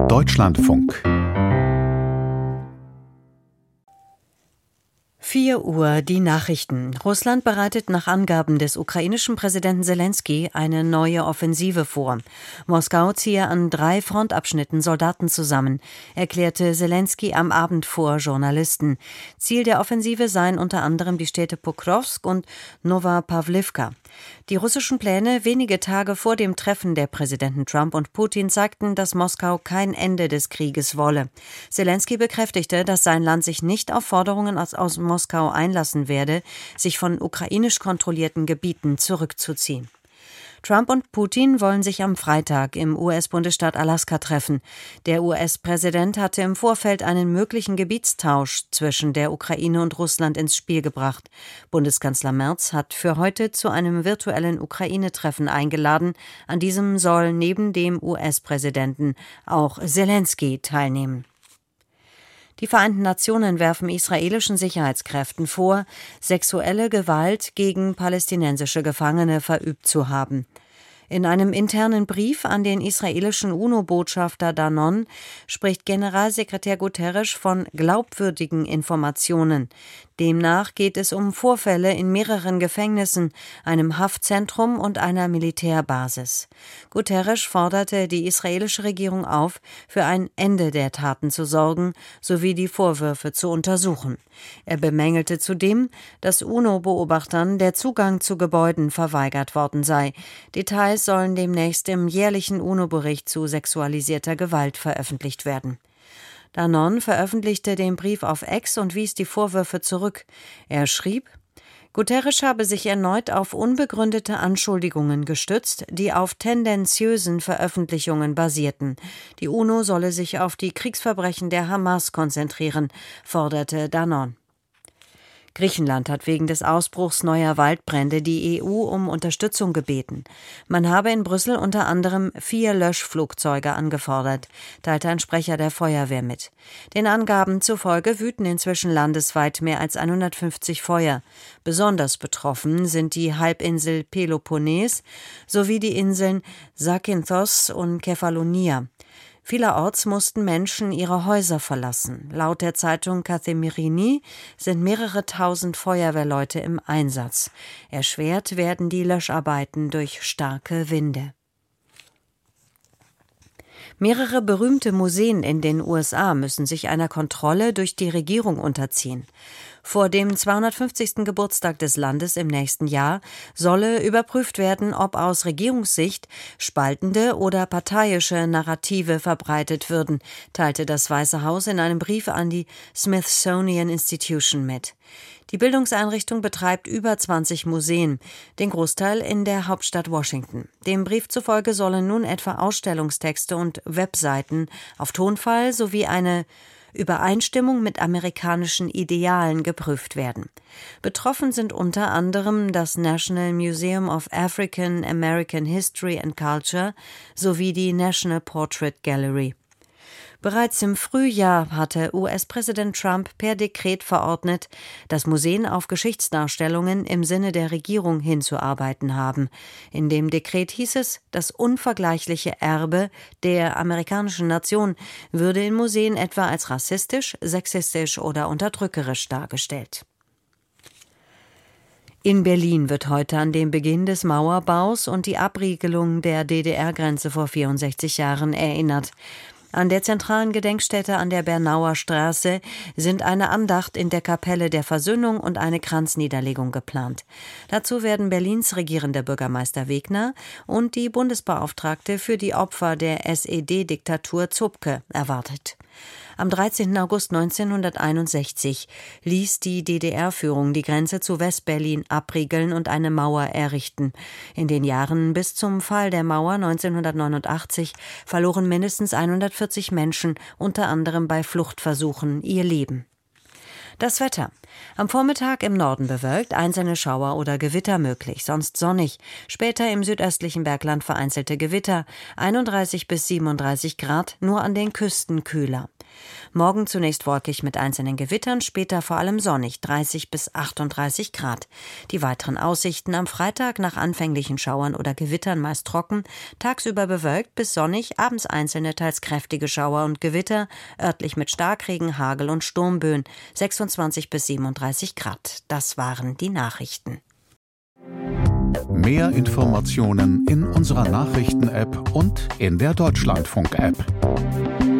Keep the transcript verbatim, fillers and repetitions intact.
Deutschlandfunk. vier Uhr, die Nachrichten. Russland bereitet nach Angaben des ukrainischen Präsidenten Selenskyj eine neue Offensive vor. Moskau ziehe an drei Frontabschnitten Soldaten zusammen, erklärte Selenskyj am Abend vor Journalisten. Ziel der Offensive seien unter anderem die Städte Pokrovsk und Nowapawlivka. Die russischen Pläne wenige Tage vor dem Treffen der Präsidenten Trump und Putin zeigten, dass Moskau kein Ende des Krieges wolle. Selenskyj bekräftigte, dass sein Land sich nicht auf Forderungen aus, aus Moskau einlassen werde, sich von ukrainisch kontrollierten Gebieten zurückzuziehen. Trump und Putin wollen sich am Freitag im U S-Bundesstaat Alaska treffen. Der U S-Präsident hatte im Vorfeld einen möglichen Gebietstausch zwischen der Ukraine und Russland ins Spiel gebracht. Bundeskanzler Merz hat für heute zu einem virtuellen Ukraine-Treffen eingeladen. An diesem soll neben dem U S-Präsidenten auch Selenskyj teilnehmen. Die Vereinten Nationen werfen israelischen Sicherheitskräften vor, sexuelle Gewalt gegen palästinensische Gefangene verübt zu haben. In einem internen Brief an den israelischen UNO-Botschafter Danon spricht Generalsekretär Guterres von glaubwürdigen Informationen. Demnach geht es um Vorfälle in mehreren Gefängnissen, einem Haftzentrum und einer Militärbasis. Guterres forderte die israelische Regierung auf, für ein Ende der Taten zu sorgen, sowie die Vorwürfe zu untersuchen. Er bemängelte zudem, dass UNO-Beobachtern der Zugang zu Gebäuden verweigert worden sei. Details sollen demnächst im jährlichen UNO-Bericht zu sexualisierter Gewalt veröffentlicht werden. Danon veröffentlichte den Brief auf X und wies die Vorwürfe zurück. Er schrieb, Guterres habe sich erneut auf unbegründete Anschuldigungen gestützt, die auf tendenziösen Veröffentlichungen basierten. Die UNO solle sich auf die Kriegsverbrechen der Hamas konzentrieren, forderte Danon. Griechenland hat wegen des Ausbruchs neuer Waldbrände die E U um Unterstützung gebeten. Man habe in Brüssel unter anderem vier Löschflugzeuge angefordert, teilte ein Sprecher der Feuerwehr mit. Den Angaben zufolge wüten inzwischen landesweit mehr als hundertfünfzig Feuer. Besonders betroffen sind die Halbinsel Peloponnes sowie die Inseln Zakynthos und Kefalonia. Vielerorts mussten Menschen ihre Häuser verlassen. Laut der Zeitung Kathimerini sind mehrere tausend Feuerwehrleute im Einsatz. Erschwert werden die Löscharbeiten durch starke Winde. Mehrere berühmte Museen in den U S A müssen sich einer Kontrolle durch die Regierung unterziehen. Vor dem zweihundertfünfzigsten Geburtstag des Landes im nächsten Jahr solle überprüft werden, ob aus Regierungssicht spaltende oder parteiische Narrative verbreitet würden, teilte das Weiße Haus in einem Brief an die Smithsonian Institution mit. Die Bildungseinrichtung betreibt über zwanzig Museen, den Großteil in der Hauptstadt Washington. Dem Brief zufolge sollen nun etwa Ausstellungstexte und Webseiten auf Tonfall sowie eine Übereinstimmung mit amerikanischen Idealen geprüft werden. Betroffen sind unter anderem das National Museum of African American History and Culture sowie die National Portrait Gallery. Bereits im Frühjahr hatte U S-Präsident Trump per Dekret verordnet, dass Museen auf Geschichtsdarstellungen im Sinne der Regierung hinzuarbeiten haben. In dem Dekret hieß es, das unvergleichliche Erbe der amerikanischen Nation würde in Museen etwa als rassistisch, sexistisch oder unterdrückerisch dargestellt. In Berlin wird heute an den Beginn des Mauerbaus und die Abriegelung der D D R-Grenze vor vierundsechzig Jahren erinnert. An der zentralen Gedenkstätte an der Bernauer Straße sind eine Andacht in der Kapelle der Versöhnung und eine Kranzniederlegung geplant. Dazu werden Berlins regierender Bürgermeister Wegner und die Bundesbeauftragte für die Opfer der S E D-Diktatur Zupke erwartet. Am dreizehnten August neunzehnhunderteinundsechzig ließ die D D R-Führung die Grenze zu Westberlin abriegeln und eine Mauer errichten. In den Jahren bis zum Fall der Mauer neunzehnhundertneunundachtzig verloren mindestens hundertvierzig Menschen, unter anderem bei Fluchtversuchen, ihr Leben. Das Wetter. Am Vormittag im Norden bewölkt, einzelne Schauer oder Gewitter möglich, sonst sonnig. Später im südöstlichen Bergland vereinzelte Gewitter, einunddreißig bis siebenunddreißig Grad, nur an den Küsten kühler. Morgen zunächst wolkig mit einzelnen Gewittern, später vor allem sonnig, dreißig bis achtunddreißig Grad. Die weiteren Aussichten am Freitag nach anfänglichen Schauern oder Gewittern meist trocken, tagsüber bewölkt bis sonnig, abends einzelne teils kräftige Schauer und Gewitter, örtlich mit Starkregen, Hagel und Sturmböen, sechsundzwanzig bis siebenunddreißig Grad. Das waren die Nachrichten. Mehr Informationen in unserer Nachrichten-App und in der Deutschlandfunk-App.